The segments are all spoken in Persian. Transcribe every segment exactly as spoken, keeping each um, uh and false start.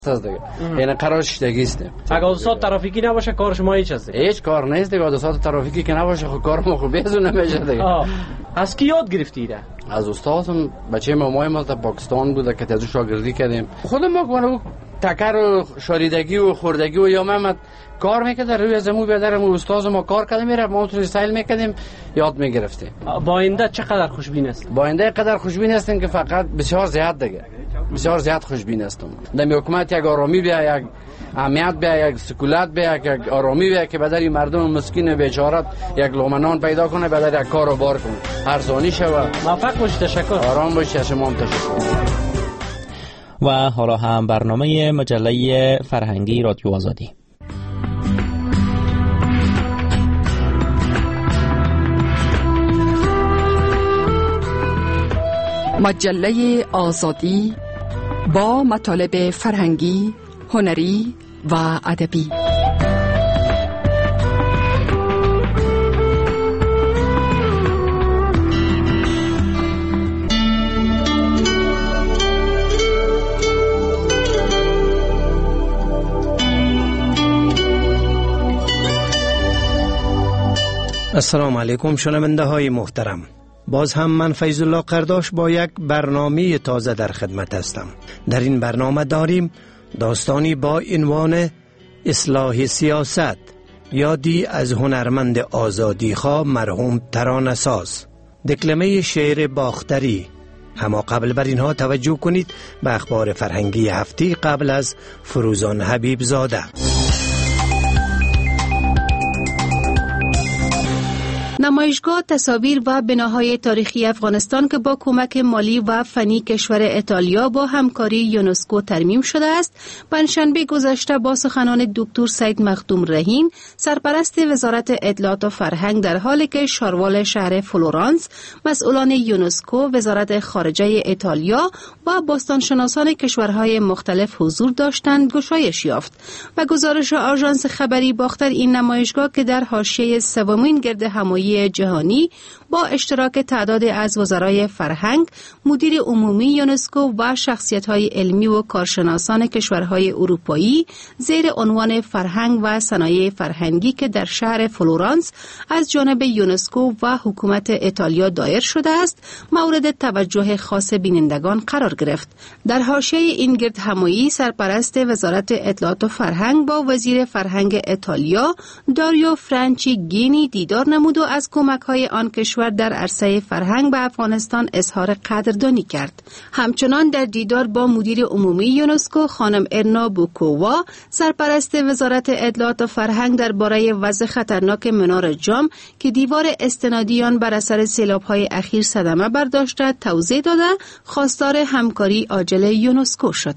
است دیگه. یعنی قرار شدگی است. اگه حادثات ترافیکی نباشه کار شما هیچ است. هیچ کار نیست دیگه. حادثات ترافیکی که نباشه خب کار ما خوب بیزو نمیشه دیگه. آه. از کی یاد گرفتید؟ از استادم. بچه مامای ما تا پاکستان بوده که ازش شاگردی کردیم. خود ما کنه تکر و شاریدگی و خوردگی و یا محمد کار میکرد روی زمین بیادرم و استاد ما کار کرده میره ما تو استایل میکردیم یاد میگرفتیم. با آینده چقدر خوشبین است؟ با آینده قدر خوشبین هستیم که فقط بسیار زیاد دیگه. بسیار زیاد خوشبین هستم. در حکومت یک آرامی بیا، یک امنیت بیا، یک سکولت بیا، یک آرامی بیا که بدر مردم مسکین بیچاره یک لقمه پیدا کنه، بدر یک کار و بار کنه. ارزانی شوه. موفق باشید. تشکر. آرام باشید. شما هم تشکر. و حالا هم برنامه مجله فرهنگی رادیو آزادی. مجله آزادی با مطالب فرهنگی، هنری و ادبی. السلام علیکم شنونده های محترم. باز هم من فیض الله قرداش با یک برنامه تازه در خدمت هستم. در این برنامه داریم داستانی با عنوان اصلاح سیاست، یادی از هنرمند آزادیخواه مرحوم ترانه‌ساز، دکلمه شعر باختری. اما قبل بر اینها توجه کنید به اخبار فرهنگی هفته قبل از فروزان حبیب زاده. نمایشگاه تصاویر و بناهای تاریخی افغانستان که با کمک مالی و فنی کشور ایتالیا با همکاری یونسکو ترمیم شده است، پنجشنبه گذشته با سخنان دکتر سید مخدوم رحیم، سرپرست وزارت اطلاعات و فرهنگ، در حالی که شاروال شهر فلورانس، مسئولان یونسکو، وزارت خارجه ایتالیا و باستانشناسان کشورهای مختلف حضور داشتند، گشایش یافت. و گزارش آژانس خبری باختر، این نمایشگاه که در حاشیه سومین گرد همایی جهانی با اشتراک تعداد از وزرای فرهنگ، مدیر عمومی یونسکو و شخصیت‌های علمی و کارشناسان کشورهای اروپایی زیر عنوان فرهنگ و صنایع فرهنگی که در شهر فلورانس از جانب یونسکو و حکومت ایتالیا دایر شده است، مورد توجه خاص بینندگان قرار گرفت. در حاشیه این گرد همایی، سرپرست وزارت اطلاعات و فرهنگ با وزیر فرهنگ ایتالیا داریو فرانچیگینی دیدار نمود و از کمک‌های آن کشور در عرصه فرهنگ به افغانستان اظهار قدردانی کرد. همچنان در دیدار با مدیر عمومی یونسکو خانم ارنا بوکووا، سرپرست وزارت اطلاعات و فرهنگ، درباره وضع خطرناک منار جام که دیوار استنادی آن بر اثر سیلاب‌های اخیر صدمه برداشته توضیح داده، خواستار همکاری عاجل یونسکو شد.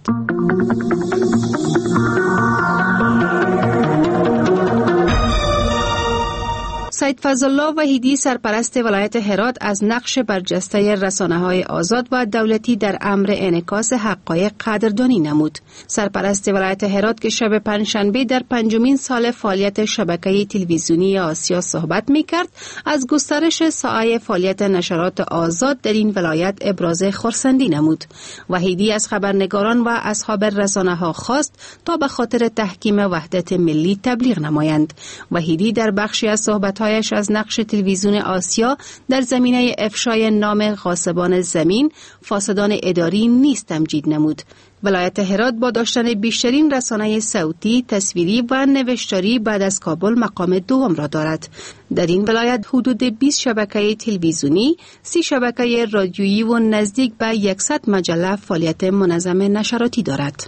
سید فضلالله وحیدی، سرپرست ولایت هرات، از نقش برجسته رسانه‌های آزاد و دولتی در امر انعکاس حقایق قدردانی نمود. سرپرست ولایت هرات که شب پنجشنبه در پنجمین سال فعالیت شبکه تلویزیونی آسیا صحبت می‌کرد، از گسترش ساحه فعالیت نشرات آزاد در این ولایت ابراز خرسندی نمود. وحیدی از خبرنگاران و اصحاب رسانه‌ها خواست تا به خاطر تحکیم وحدت ملی تبلیغ نمایند. وحیدی در بخشی از صحبت از نقش تلویزیون آسیا در زمینه افشای نام غاصبان زمین، فاسدان اداری نیز تمجید نمود. ولایت هرات با داشتن بیشترین رسانه صوتی، تصویری و نوشتاری بعد از کابل مقام دوم را دارد. در این ولایت حدود بیست شبکه تلویزیونی، سی شبکه رادیویی و نزدیک به صد مجله فعالیت منظم نشراتی دارد.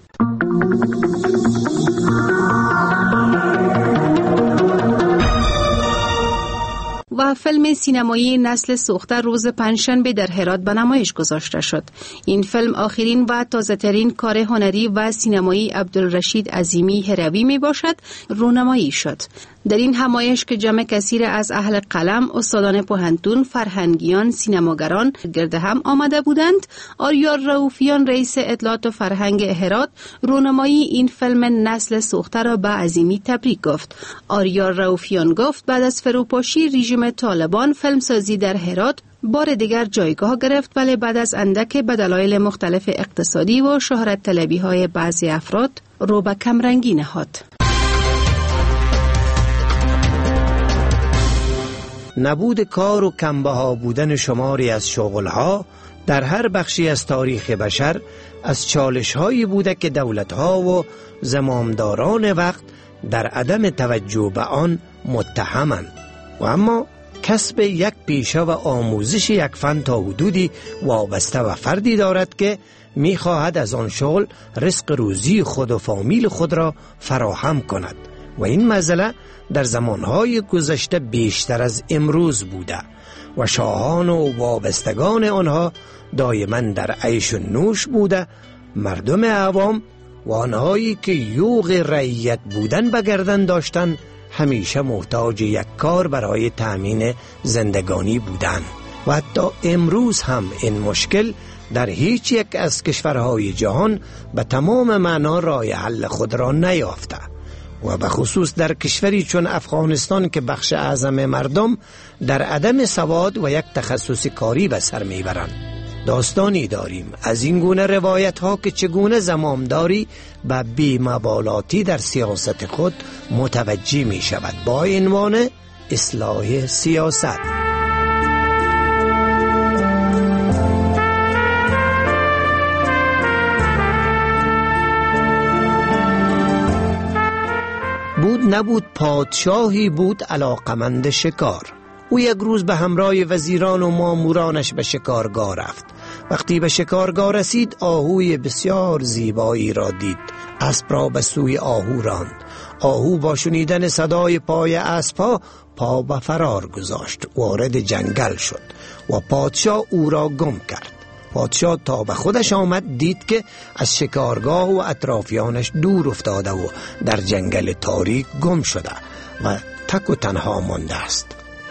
و فیلم سینمایی نسل سوخته روز پنجشنبه در هرات به نمایش گذاشته شد. این فیلم آخرین و تازه‌ترین کار هنری و سینمایی عبدالرشید عظیمی هروی می باشد رونمایی شد. در این همایش که جمع کثیر از اهل قلم، استادان پوهنتون، فرهنگیان، سینماگران گرد هم آمده بودند، آریار رؤوفیان رئیس اطلاعات و فرهنگ هرات رونمایی این فیلم نسل سوخته را به عظیمی تبریک گفت. آریار رؤوفیان گفت بعد از فروپاشی رژیم طالبان فیلمسازی در هرات بار دیگر جایگاه گرفت، ولی بعد از اندک به دلایل مختلف اقتصادی و شهرت طلبی های بعضی افراد رو به کمرنگی نهاد. نبود کار و کمبها بودن شماری از شغلها در هر بخشی از تاریخ بشر از چالش‌هایی بوده که دولت‌ها و زمامداران وقت در عدم توجه به آن متهمند و اما کسب یک پیشه و آموزش یک فن تا حدودی وابسته و فردی دارد که می‌خواهد از آن شغل رزق روزی خود و فامیل خود را فراهم کند و این مسئله در زمانهای گذشته بیشتر از امروز بوده و شاهان و وابستگان آنها دائما در عیش و نوش بوده. مردم عوام و آنهایی که یوغ رعیت بودن به گردن داشتن همیشه محتاج یک کار برای تأمین زندگانی بودند و حتی امروز هم این مشکل در هیچ یک از کشورهای جهان به تمام معنا راه حل خود را نیافته و به خصوص در کشوری چون افغانستان که بخش اعظم مردم در عدم سواد و یک تخصص کاری به سر میبرند. داستانی داریم از این گونه روایت ها که چگونه زمامداری به بی‌مبالاتی در سیاست خود متوجه می شود با عنوان اصلاح سیاست. بود نبود پادشاهی بود علاقمند شکار. او یک روز به همراه وزیران و مامورانش به شکارگاه رفت. وقتی به شکارگاه رسید آهوی بسیار زیبایی را دید. اسب را به سوی آهو راند. آهو با شنیدن صدای پای اسب‌ها پا به فرار گذاشت، وارد جنگل شد و پادشاه او را گم کرد. پادشاه تا به خودش آمد دید که از شکارگاه و اطرافیانش دور افتاده و در جنگل تاریک گم شده و تک و تنها مانده است.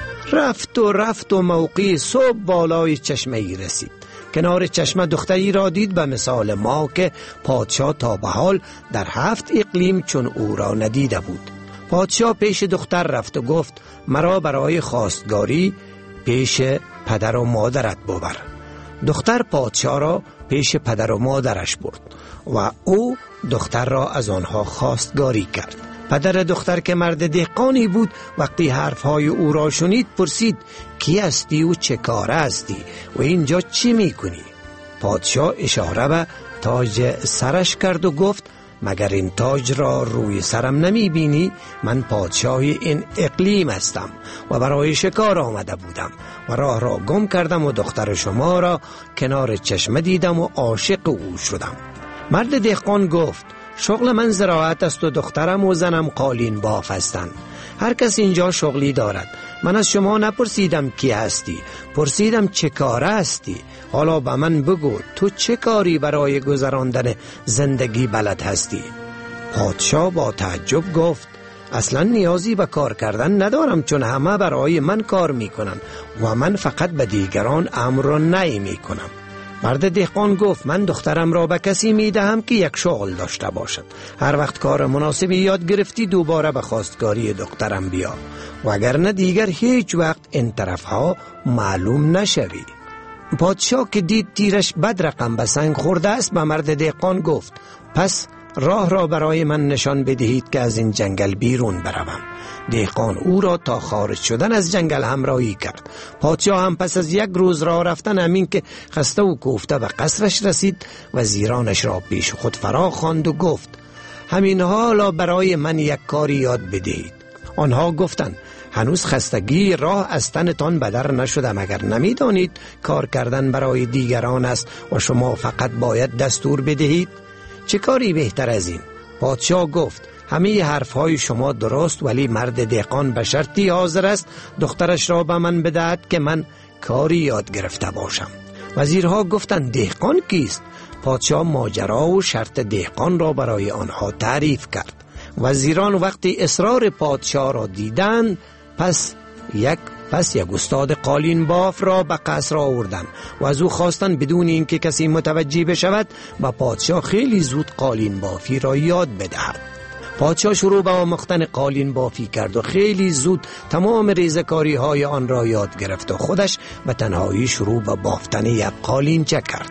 رفت و رفت و موقع صبح بالای چشمه ای رسید. کنار چشمه دختری را دید به مثال ما که پادشاه تا به حال در هفت اقلیم چون او را ندیده بود. پادشاه پیش دختر رفت و گفت مرا برای خواستگاری پیش پدر و مادرت ببر. دختر پادشاه را پیش پدر و مادرش برد و او دختر را از آنها خواستگاری کرد. پدر دختر که مرد دهقانی بود وقتی حرفهای او را شنید پرسید کی هستی و چه کاره هستی و اینجا چی میکنی؟ پادشاه اشاره به تاج سرش کرد و گفت مگر این تاج را روی سرم نمی بینی؟ من پادشاه این اقلیم هستم و برای شکار آمده بودم و راه را گم کردم و دختر شما را کنار چشمه دیدم و عاشق او شدم. مرد دهقان گفت شغل من زراعت است و دخترم و زنم قالین باف هستند. هر کس اینجا شغلی دارد. من از شما نپرسیدم کی هستی، پرسیدم چه کاره هستی. حالا به من بگو تو چه کاری برای گذراندن زندگی بلد هستی؟ پادشاه با تعجب گفت اصلا نیازی به کار کردن ندارم چون همه برای من کار میکنن و من فقط به دیگران امر را نهی میکنم. مرد دهقان گفت من دخترم را به کسی میدهم که یک شغل داشته باشد. هر وقت کار مناسبی یاد گرفتی دوباره به خواستگاری دخترم بیا و اگر نه دیگر هیچ وقت این طرفها معلوم نشوی. پادشاه که دید تیرش بد رقم به سنگ خورده است به مرد دهقان گفت پس راه را برای من نشان بدهید که از این جنگل بیرون بروم. دهقان او را تا خارج شدن از جنگل همراهی کرد. پادشاه هم پس از یک روز راه رفتن همین که خسته و کوفته به قصرش رسید وزیرانش را پیش خود فرا خواند و گفت همین حالا برای من یک کاری یاد بدهید. آنها گفتند هنوز خستگی راه از تنتان بدر نشده مگر نمیدانید کار کردن برای دیگران است و شما فقط باید دستور بدهید؟ چه کاری بهتر از این؟ پادشاه گفت همه حرفهای شما درست ولی مرد دهقان به شرطی حاضر است دخترش را به من بدهد که من کاری یاد گرفته باشم. وزیرها گفتند دهقان کیست؟ پادشاه ماجرا و شرط دهقان را برای آنها تعریف کرد. وزیران وقتی اصرار پادشاه را دیدند پس یک پس یک استاد قالین باف را به قصر آوردند و از او خواستند بدون اینکه کسی متوجه بشود با پادشاه خیلی زود قالین بافی را یاد بدهد. پادشاه شروع به آموختن قالین بافی کرد و خیلی زود تمام ریزکاری های آن را یاد گرفت و خودش به تنهایی شروع به بافتن یک قالینچه کرد.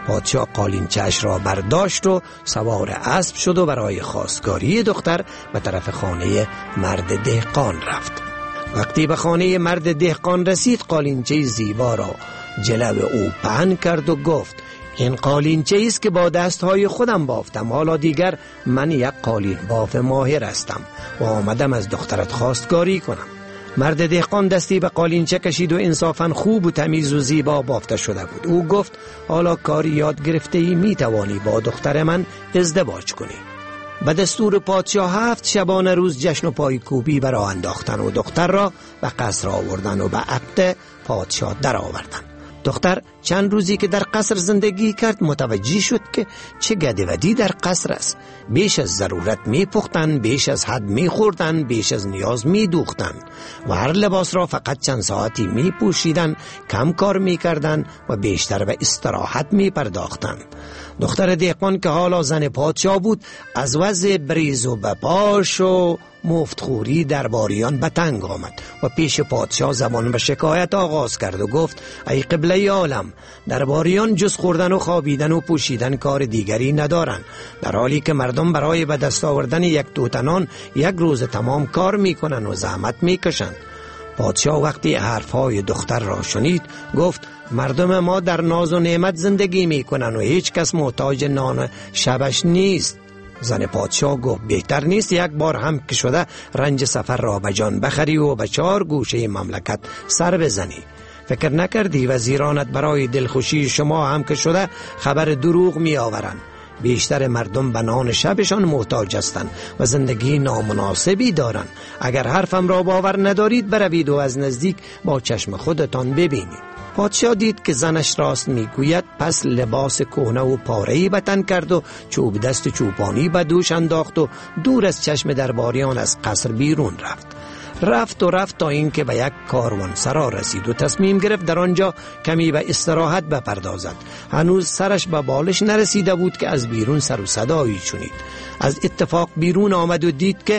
پادشاه قالینچه‌اش را برداشت و سوار اسب شد و برای خواستگاری دختر به طرف خانه مرد دهقان رفت. وقتی به خانه مرد دهقان رسید، قالینچه زیبا را جلو او پهن کرد و گفت: این قالینچه است که با دستهای خودم بافتم. حالا دیگر من یک قالین باف ماهر هستم و آمدم از دخترت خواستگاری کنم. مرد دهقان دستی به قالینچه کشید و انصافاً خوب و تمیز و زیبا بافته شده بود. او گفت: حالا کاری یاد گرفته ای، می توانی با دختر من ازدواج کنی. به دستور پادشاه هفت شبانه روز جشن و پایکوبی برا انداختن و دختر را به قصر آوردن و به عقد پادشاه در آوردن. دختر چند روزی که در قصر زندگی کرد متوجه شد که چه گدودی در قصر است. بیش از ضرورت می پختن، بیش از حد می خوردن، بیش از نیاز می دوختن و هر لباس را فقط چند ساعتی می پوشیدن، کم کار می کردن و بیشتر به استراحت می پرداختن. دختر دهقان که حالا زن پادشاه بود، از وضع بریز و بپاش و مفتخوری درباریان به تنگ آمد و پیش پادشاه زبان به شکایت آغاز کرد و گفت: ای قبله عالم، درباریان جز خوردن و خوابیدن و پوشیدن کار دیگری ندارن، در حالی که مردم برای به دست آوردن یک دوتنان یک روز تمام کار میکنن و زحمت میکشن. پادشاه وقتی حرفهای دختر را شنید گفت: مردم ما در ناز و نعمت زندگی میکنن و هیچ کس محتاج نان شبش نیست. زن پادشاه گفت: بهتر نیست یک بار هم که شده رنج سفر را به جان بخری و به چهار گوشه مملکت سر بزنی؟ فکر نکردی وزیرانت برای دلخوشی شما هم که شده خبر دروغ می آورند؟ بیشتر مردم به نان شبشان محتاج هستند و زندگی نامناسبی دارند. اگر حرفم را باور ندارید بروید و از نزدیک با چشم خودتان ببینید. پادشاه دید که زنش راست میگوید، پس لباس کهنه و پاره‌ای به تن کرد و چوب دست چوپانی به دوش انداخت و دور از چشم درباریان از قصر بیرون رفت. رفت و رفت تا اینکه به یک کاروانسرا رسید و تصمیم گرفت در آنجا کمی به استراحت بپردازد. هنوز سرش به بالش نرسیده بود که از بیرون سر و صدایی شنید. از اتفاق بیرون آمد و دید که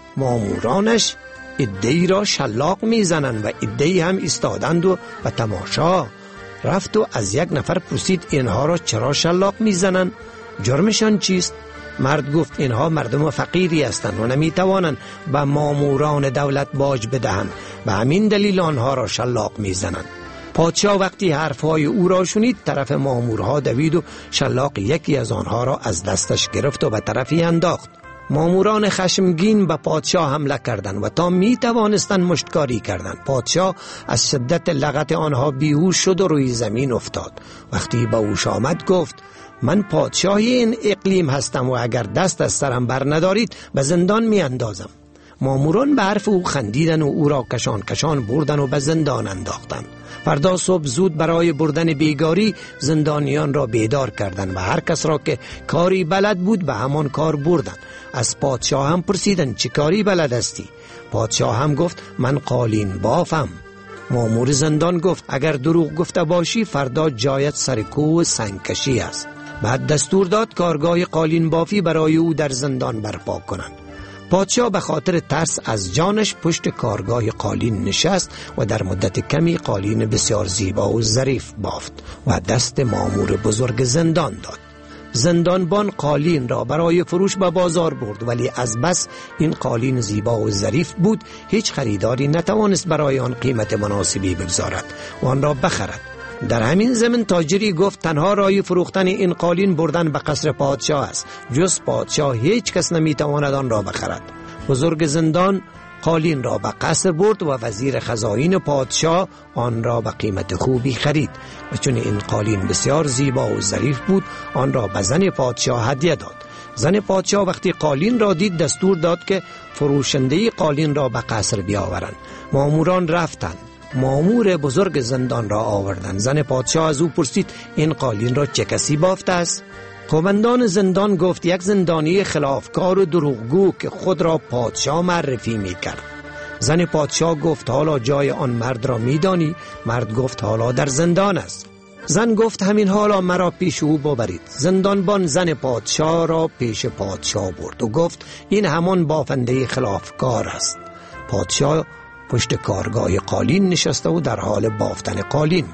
مامورانش عده‌ای را شلاق میزنند و عده‌ای هم ایستادند و به تماشا. رفت و از یک نفر پرسید: اینها را چرا شلاق میزنند؟ جرمشان چیست؟ مرد گفت: اینها مردم فقیری هستند و نمیتوانند به ماموران دولت باج بدهند، به همین دلیل آنها را شلاق میزنند. پادشاه وقتی حرفهای او را شنید طرف مامورها دوید و شلاق یکی از آنها را از دستش گرفت و به طرفی انداخت. ماموران خشمگین به پادشاه حمله کردند و تا می توانستند مشتکاری کردند. پادشاه از شدت لغت آنها بیهوش شد و روی زمین افتاد. وقتی به هوش آمد گفت: من پادشاه این اقلیم هستم و اگر دست از سرم بر ندارید به زندان می اندازم. ماموران به حرف او خندیدن و او را کشان کشان بردن و به زندان انداختند. فردا صبح زود برای بردن بیگاری زندانیان را بیدار کردند و هر کس را که کاری بلد بود به همان کار بردند. از پادشاه هم پرسیدند: چه کاری بلد هستی؟ پادشاه هم گفت: من قالین بافم. مامور زندان گفت: اگر دروغ گفته باشی فردا جایت سر کوه سنگکشی است. بعد دستور داد کارگاه قالین بافی برای او در زندان برپا کنند. پادشاه به خاطر ترس از جانش پشت کارگاه قالین نشست و در مدت کمی قالین بسیار زیبا و ظریف بافت و دست مامور بزرگ زندان داد. زندانبان قالین را برای فروش به بازار برد، ولی از بس این قالین زیبا و ظریف بود هیچ خریداری نتوانست برای آن قیمت مناسبی بگذارد و آن را بخرد. در همین زمین تاجری گفت: تنها رای فروختن این قالین بردن به قصر پادشاه است، جز پادشاه هیچ کس نمیتواند آن را بخرد. بزرگ زندان قالین را به قصر برد و وزیر خزائن پادشاه آن را به قیمت خوبی خرید و چون این قالین بسیار زیبا و ظریف بود آن را به زن پادشاه هدیه داد. زن پادشاه وقتی قالین را دید دستور داد که فروشنده قالین را به قصر بیاورند. ماموران رفتند، مامور بزرگ زندان را آوردند. زن پادشاه از او پرسید: این قالین را چه کسی بافته است؟ قومندان زندان گفت: یک زندانی خلافکار و دروغگو که خود را پادشاه معرفی می کرد. زن پادشاه گفت: حالا جای آن مرد را می دانی؟ مرد گفت: حالا در زندان است. زن گفت: همین حالا مرا پیش او ببرید. زندانبان زن پادشاه را پیش پادشاه برد و گفت: این همان بافنده خلافکار است. پادشاه پشت کارگاه قالین نشسته و در حال بافتن قالین بود.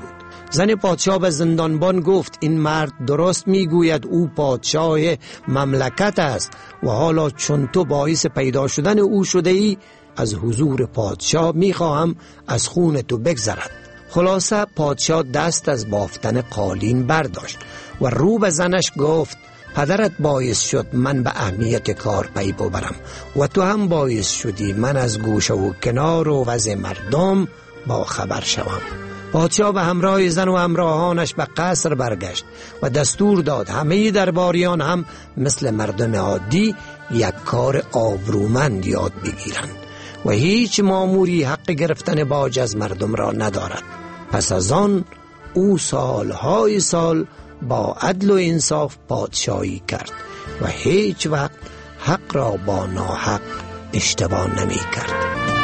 زن پادشاه به زندانبان گفت این مرد درست میگوید، او پادشاه مملکت است و حالا چون تو باعث پیدا شدن او شده ای، از حضور پادشاه میخواهم از خون تو بگذرد. خلاصه پادشاه دست از بافتن قالین برداشت و رو به زنش گفت پدرت باعث شد من به اهمیت کار پی ببرم و تو هم باعث شدی من از گوشه و کنار و وضع مردم با خبر شوم. پادشاه به همراه زن و همراهانش به قصر برگشت و دستور داد همه درباریان هم مثل مردم عادی یک کار آبرومند یاد بگیرند و هیچ ماموری حق گرفتن باج از مردم را ندارد. پس از آن او سالهای سال با عدل و انصاف پادشاهی کرد و هیچ وقت حق را با ناحق اشتباه نمی کرد.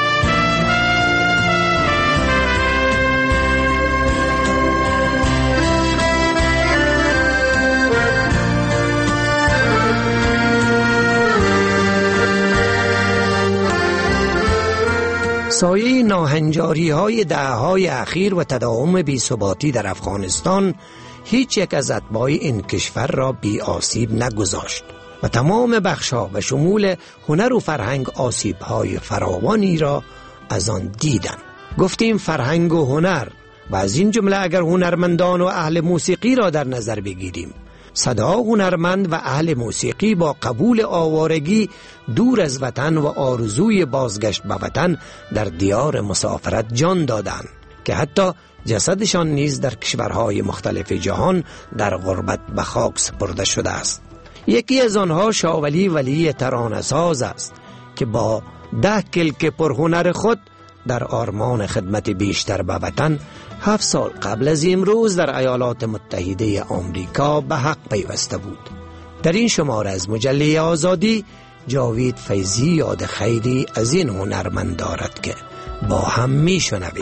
سایه ناهنجاری های دهه های اخیر و تداوم بی‌ثباتی در افغانستان هیچ یک از اتباع این کشور را بی آسیب نگذاشت و تمام بخش‌ها به شمول هنر و فرهنگ آسیب‌های فراوانی را از آن دیدند. گفتیم فرهنگ و هنر و از این جمله اگر هنرمندان و اهل موسیقی را در نظر بگیریم، صدا هنرمند و اهل موسیقی با قبول آوارگی دور از وطن و آرزوی بازگشت به وطن در دیار مسافرت جان دادند که حتی جسدشان نیز در کشورهای مختلف جهان در غربت به خاک سپرده شده است. یکی از آنها شاولی ولی ترانه‌ساز است که با ده کلک پرهنر خود در آرمان خدمت بیشتر به وطن هفت سال قبل از امروز در ایالات متحده آمریکا به حق پیوسته بود. در این شماره از مجله آزادی جاوید فیضی یاد خیری از این هنرمند دارد که با هم می شنویم.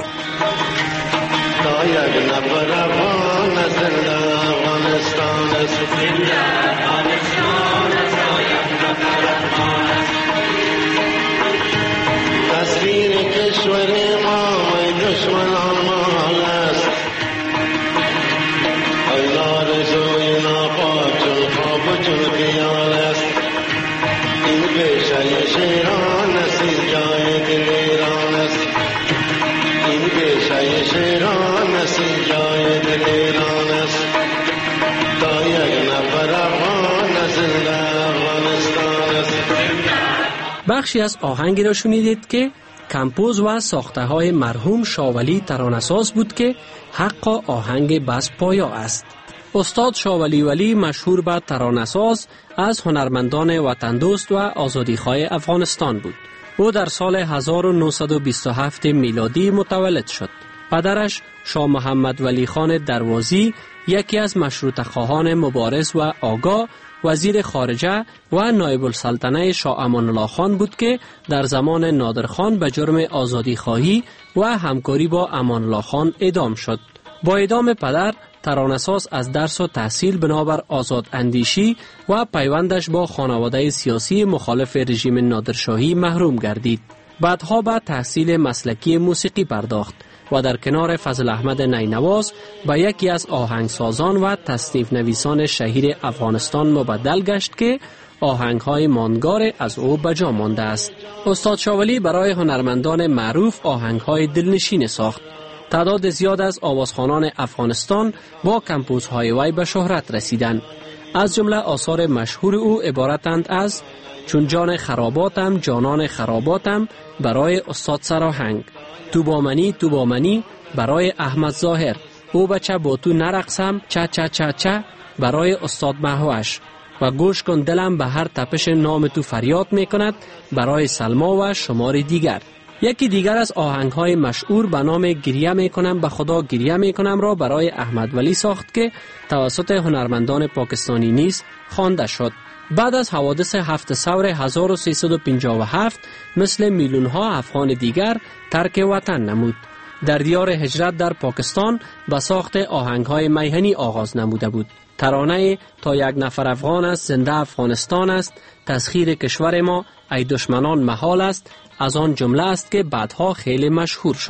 تصویر کشور ما و دشمنان ما است، آرزوی ناپاک چون خواب و چون خیال است. این پیشه شیران است، این جای دل ایران است. این پیشه شیران است، این جای دل ایران است. تا یک نفر افغان زنده افغانستان است. بخشی از آهنگی را شنیدید که کمپوز و ساخته های مرحوم شاولی ترانه‌ساز بود که حق آهنگ بس پایا است. استاد شاولی ولی مشهور به ترانه‌ساز از هنرمندان وطن دوست و آزادیخواه افغانستان بود. او در سال هزار و نهصد و بیست و هفت میلادی متولد شد. پدرش شاه محمد ولی خان دروازی یکی از مشروطه خواهان مبارز و آگاه، وزیر خارجه و نایب السلطنه شاه امان الله خان بود که در زمان نادرخان به جرم آزادی خواهی و همکاری با امان الله خان اعدام شد. با اعدام پدر، ترانه‌ساز از درس و تحصیل بنابر آزاد اندیشی و پیوندش با خانواده سیاسی مخالف رژیم نادرشاهی محروم گردید. بعدها به تحصیل مسلکی موسیقی پرداخت و در کنار فضل احمد نینواز به یکی از آهنگسازان و تصنیف نویسان شهیر افغانستان مبدل گشت که آهنگ‌های ماندگار از او به جا مانده است. استاد شاولی برای هنرمندان معروف آهنگ‌های دلنشین ساخت. تعداد زیاد از آوازخوانان افغانستان با کمپوزهای وی به شهرت رسیدند. از جمله آثار مشهور او عبارتند از چون جان خراباتم جانان خراباتم برای استاد سراهنگ، تو با منی تو با منی برای احمد ظاهر، او بچه با تو نرقصم چه چه چه چه برای استاد مهوش و گوش کن دلم به هر تپش نام تو فریاد میکند برای سلما و شمار دیگر. یکی دیگر از آهنگ‌های مشهور به نام گریه میکنم به خدا گریه میکنم را برای احمد ولی ساخت که توسط هنرمندان پاکستانی نیز خوانده شد. بعد از حوادث هفت سور هزار و سیصد و پنجاه و هفت مثل میلیون‌ها افغان دیگر ترک وطن نمود. در دیار هجرت در پاکستان به ساخت آهنگ‌های میهنی آغاز نموده بود. ترانه تا یک نفر افغان است زنده افغانستان است، تسخیر کشور ما ای دشمنان محال است از آن جمله است که بعدها خیلی مشهور شد.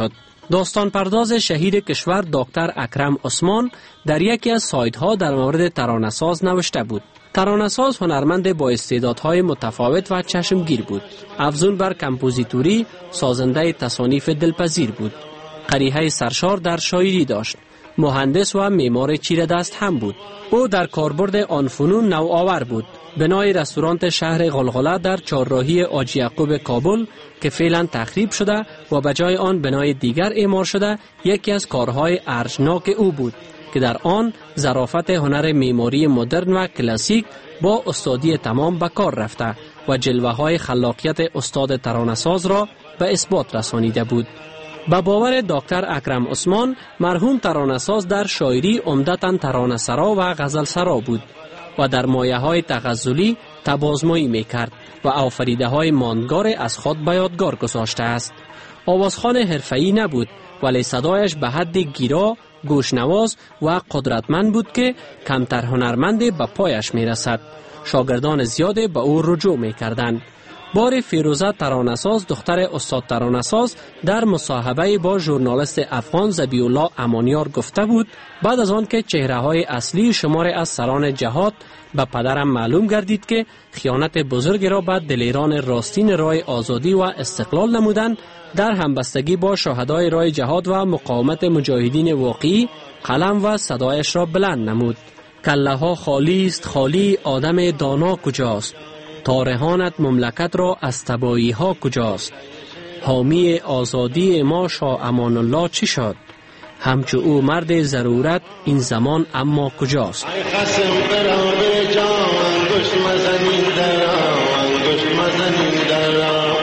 داستان پرداز شهیر کشور دکتر اکرم عثمان در یکی از سایت‌ها در مورد ترانه‌ساز نوشته بود: ترانه‌ساز هنرمند با استعدادهای متفاوت و چشمگیر بود. افزون بر کمپوزیتوری، سازنده تصانیف دلپذیر بود. قریحه سرشار در شاعری داشت. مهندس و معمار چیره دست هم بود. او در کاربرد آن فنون نوآور بود. بنای رستوران شهر غلغله در چهارراهی حاجی یعقوب کابل که فعلا تخریب شده و به جای آن بنای دیگر اعمار شده، یکی از کارهای ارجناک او بود که در آن ظرافت هنر معماری مدرن و کلاسیک با استادی تمام به کار رفته و جلوه های خلاقیت استاد ترانه‌ساز را به اثبات رسانیده بود. به باور دکتر اکرم عثمان، مرحوم ترانه‌ساز در شاعری عمدتاً ترانه‌سرا و غزلسرا بود و در مایه های تغزلی تبازمایی می کرد و آفریده های ماندگار از خود به یادگار گذاشته است. آوازخوان حرفه‌ای نبود، ولی صدایش به حد گیرا، گوشنواز و قدرتمند بود که کمتر هنرمند به پایش می رسد. شاگردان زیاده به او رجوع می کردند. بار فیروزه ترانه‌ساز، دختر استاد ترانه‌ساز، در مصاحبه با ژورنالیست افغان ذبیح الله امانیار گفته بود: بعد از آن که چهره‌های اصلی شمار از سران جهاد به پدرم معلوم گردید که خیانت بزرگی را به دلیران راستین راه آزادی و استقلال نمودند، در همبستگی با شهدای راه جهاد و مقاومت مجاهدین واقعی قلم و صدایش را بلند نمود. کله ها خالی است، خالی آدم دانا کجاست؟ تارهانت مملکت را از تبایی ها کجاست؟ حامی آزادی ما شاه امان الله چی شد؟ همچو او مرد ضرورت این زمان اما کجاست؟ ای قسم برای جان گوش مزنین درام گوش مزنین درام.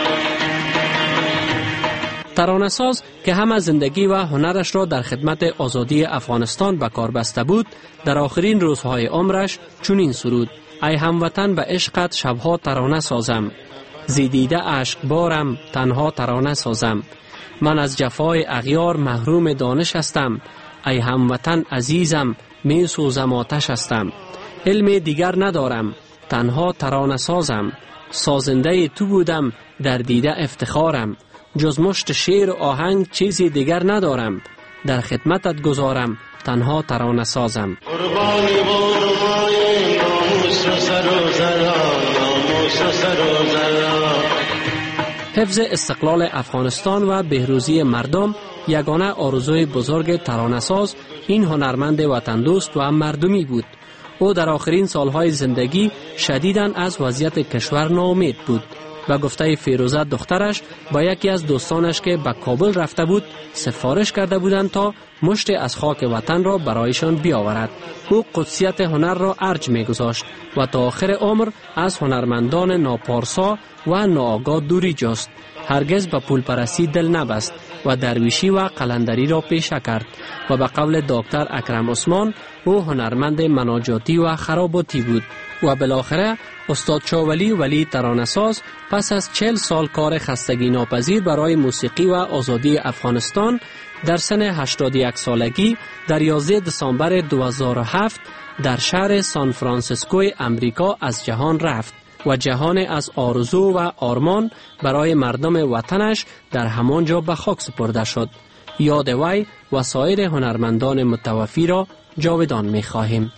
ترانه‌ساز که هم از زندگی و هنرش را در خدمت آزادی افغانستان به کار بسته بود، در آخرین روزهای عمرش چنین سرود: ای هموطن به عشقت شبها ترانه سازم، زیدیده عشق بارم تنها ترانه سازم. من از جفای اغیار محروم دانش هستم، ای هموطن عزیزم می سوزم آتش هستم. علم دیگر ندارم تنها ترانه سازم، سازنده تو بودم در دیده افتخارم. جز مشت شعر و آهنگ چیزی دیگر ندارم، در خدمتت گذارم تنها ترانه سازم. قربانی بودمای ناموس و سر و زران ناموس و سر و زران. حفظ استقلال افغانستان و بهروزی مردم یگانه آرزوی بزرگ ترانه‌ساز این هنرمند وطن دوست و مردمی بود. او در آخرین سالهای زندگی شدیداً از وضعیت کشور ناامید بود و گفته فیروزه دخترش با یکی از دوستانش که به کابل رفته بود سفارش کرده بودند تا مشت از خاک وطن را برایشان بیاورد. او قدسیت هنر را ارج می گذاشت و تا آخر عمر از هنرمندان ناپارسا و ناآگاه دوری جست. هرگز به پول پرستی دل نبست و درویشی و قلندری را پیشه کرد و به قول دکتر اکرم عثمان او هنرمند مناجاتی و خراباتی بود. و بالاخره استاد شاولی ولی ترانه‌ساز پس از چهل سال کار خستگی ناپذیر برای موسیقی و آزادی افغانستان در سن هشتاد و یک سالگی در یازده دسامبر دو هزار و هفت در شهر سان فرانسیسکو امریکا از جهان رفت و جهان از آرزو و آرمان برای مردم وطنش در همانجا به خاک سپرده شد. یاد وی و سایر هنرمندان متوفی را جاودان می خواهیم.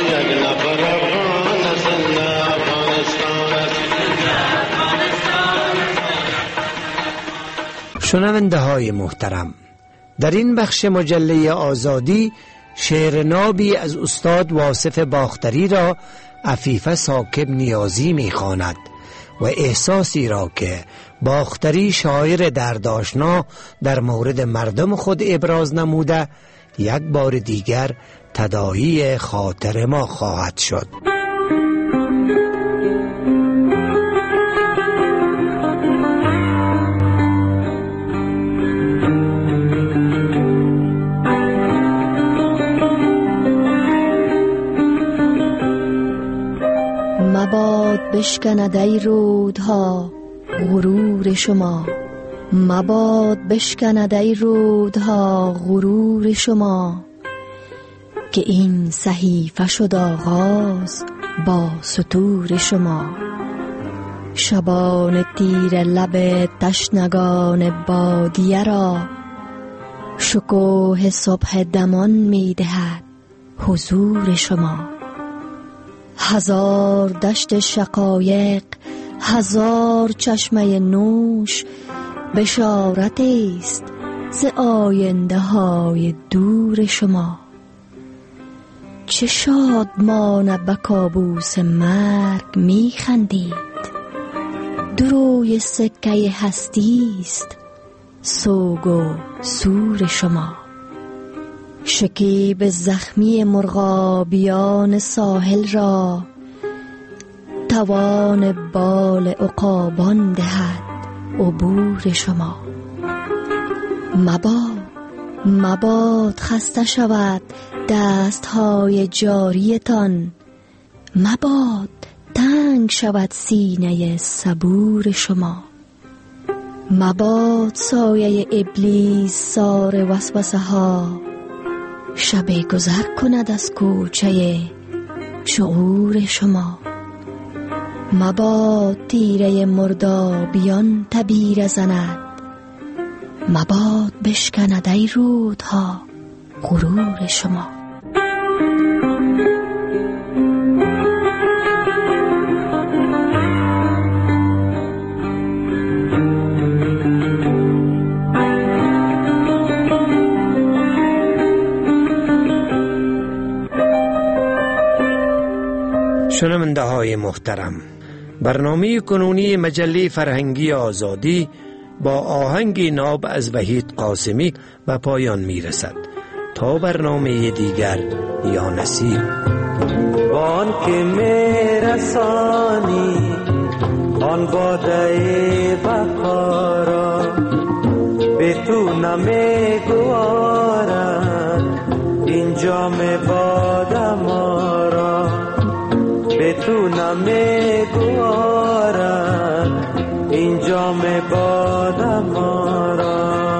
شنونده های محترم، در این بخش مجله آزادی شعر نابی از استاد واصف باختری را عفیفه ساکب نیازی می خواند و احساسی را که باختری شاعر دردآشنا در مورد مردم خود ابراز نموده یک بار دیگر تداعی خاطر ما خواهد شد. مباد بشکند ای رودها غرور شما، مباد بشکند ای رودها غرور شما، که این صحیفه شد آغاز با سطور شما. شبان تیر لب تشنگان بادیه را شکوه صبح دمان می دهد حضور شما. هزار دشت شقایق، هزار چشمه نوش، بشارت است ز آینده های دور شما. چه شادمان به کابوس مرگ می خندید، دروی سکه هستی است سوگ و سور شما. شکیب زخمی مرغابیان ساحل را توان بال عقابان دهد عبور شما. مباد مباد خسته شود دستهای جاریتان، مباد تنگ شود سینه صبور شما. مباد سایه ابلیس سار وسوسه ها شب گذر کند از کوچه شعور شما. مباد تیره مردابیان تبیر زند، مباد بشکند ای رودها غرور شما. شنونده های محترم، برنامه کنونی مجله فرهنگی آزادی با آهنگ ناب از وحید قاسمی به پایان می رسد. تا برنامه دیگر یا نصیب. بان که می رسانی آن باده بقارا، به تو نمی گوارد اینجا می باده مارا، به تو نمی گوارد اینجا می باده مارا.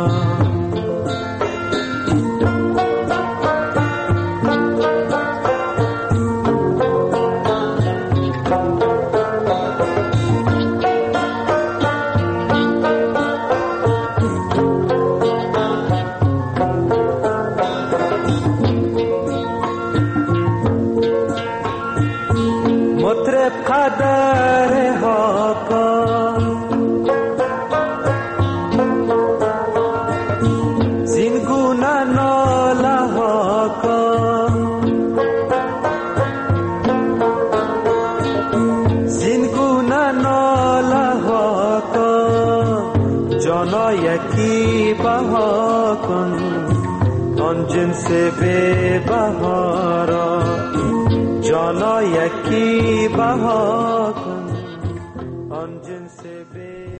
قدر هاکا زینگونه ناله هاکا، زینگونه ناله هاکا، جانا یکی بها کن آن جنس بی بهارا، جانا یکی بها کن آن جنس بی